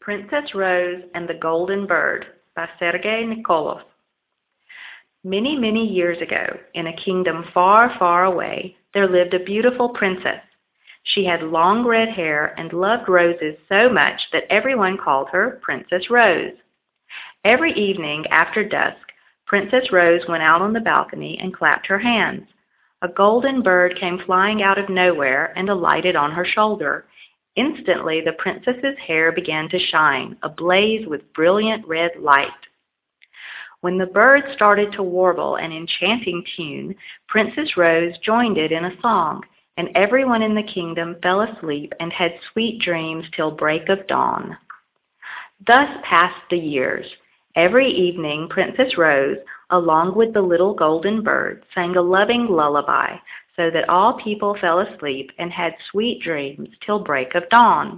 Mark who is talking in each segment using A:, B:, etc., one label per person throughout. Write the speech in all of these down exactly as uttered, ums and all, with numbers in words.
A: Princess Rose and the Golden Bird by Sergei Nikolov. Many, many years ago, in a kingdom far, far away, there lived a beautiful princess. She had long red hair and loved roses so much that everyone called her Princess Rose. Every evening after dusk, Princess Rose went out on the balcony and clapped her hands. A golden bird came flying out of nowhere and alighted on her shoulder. Instantly, the princess's hair began to shine, ablaze with brilliant red light. When the bird started to warble an enchanting tune, Princess Rose joined it in a song, and everyone in the kingdom fell asleep and had sweet dreams till break of dawn. Thus passed the years. Every evening, Princess Rose, along with the little golden bird, sang a loving lullaby, so that all people fell asleep and had sweet dreams till break of dawn.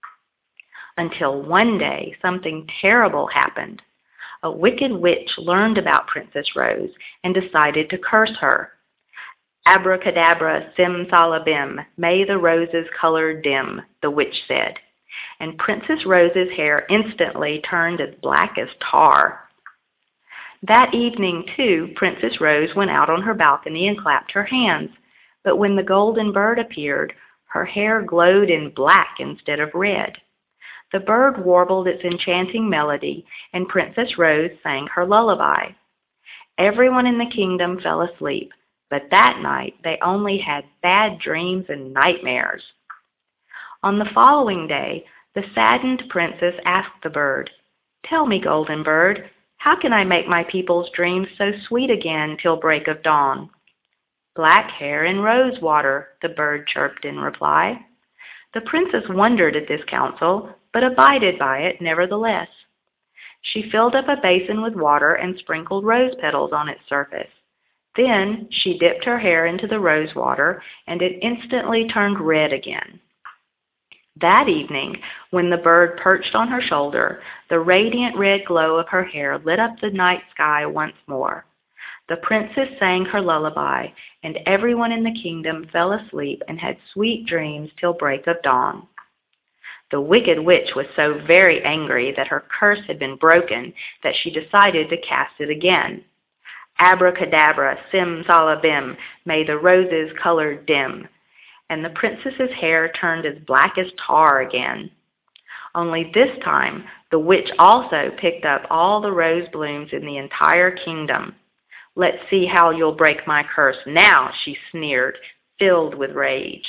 A: Until one day, something terrible happened. A wicked witch learned about Princess Rose and decided to curse her. "Abracadabra, simsalabim, may the roses' color dim," the witch said, and Princess Rose's hair instantly turned as black as tar. That evening, too, Princess Rose went out on her balcony and clapped her hands. But when the golden bird appeared, her hair glowed in black instead of red. The bird warbled its enchanting melody, and Princess Rose sang her lullaby. Everyone in the kingdom fell asleep, but that night they only had bad dreams and nightmares. On the following day, the saddened princess asked the bird, "Tell me, golden bird, how can I make my people's dreams so sweet again till break of dawn?" "Black hair and rose water," the bird chirped in reply. The princess wondered at this counsel, but abided by it nevertheless. She filled up a basin with water and sprinkled rose petals on its surface. Then she dipped her hair into the rose water, and it instantly turned red again. That evening, when the bird perched on her shoulder, the radiant red glow of her hair lit up the night sky once more. The princess sang her lullaby, and everyone in the kingdom fell asleep and had sweet dreams till break of dawn. The wicked witch was so very angry that her curse had been broken that she decided to cast it again. "Abracadabra, simsalabim, may the roses' color dim," and the princess's hair turned as black as tar again. Only this time, the witch also picked up all the rose blooms in the entire kingdom. "Let's see how you'll break my curse now," she sneered, filled with rage.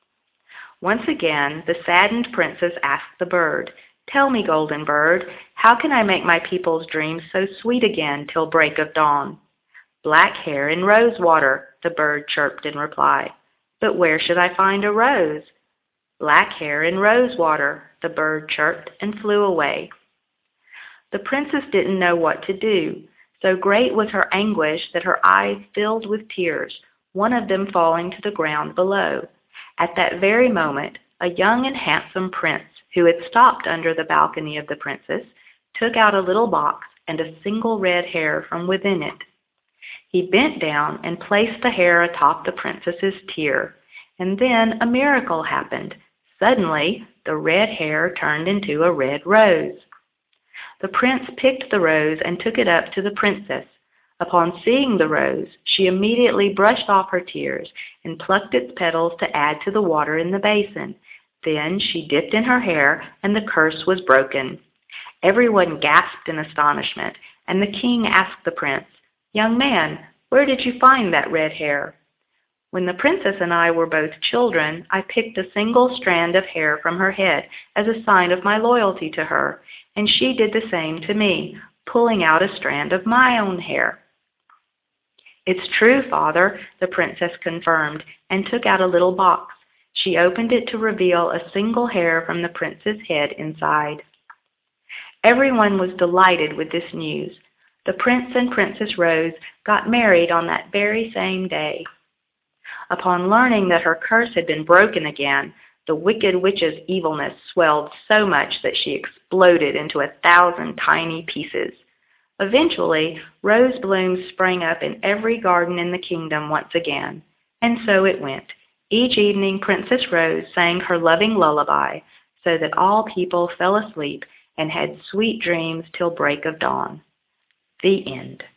A: Once again, the saddened princess asked the bird, "Tell me, golden bird, how can I make my people's dreams so sweet again till break of dawn?" "Black hair and rose water," the bird chirped in reply. "But where should I find a rose?" "Black hair and rose water," the bird chirped and flew away. The princess didn't know what to do. So great was her anguish that her eyes filled with tears, one of them falling to the ground below. At that very moment, a young and handsome prince, who had stopped under the balcony of the princess, took out a little box and a single red hair from within it. He bent down and placed the hair atop the princess's tear, and then a miracle happened. Suddenly, the red hair turned into a red rose. The prince picked the rose and took it up to the princess. Upon seeing the rose, she immediately brushed off her tears and plucked its petals to add to the water in the basin. Then she dipped in her hair, and the curse was broken. Everyone gasped in astonishment, and the king asked the prince, "Young man, where did you find that red hair?" "When the princess and I were both children, I picked a single strand of hair from her head as a sign of my loyalty to her, and she did the same to me, pulling out a strand of my own hair." "It's true, father," the princess confirmed, and took out a little box. She opened it to reveal a single hair from the prince's head inside. Everyone was delighted with this news. The prince and Princess Rose got married on that very same day. Upon learning that her curse had been broken again, the wicked witch's evilness swelled so much that she exploded into a thousand tiny pieces. Eventually, rose blooms sprang up in every garden in the kingdom once again. And so it went. Each evening, Princess Rose sang her loving lullaby, so that all people fell asleep and had sweet dreams till break of dawn. The end.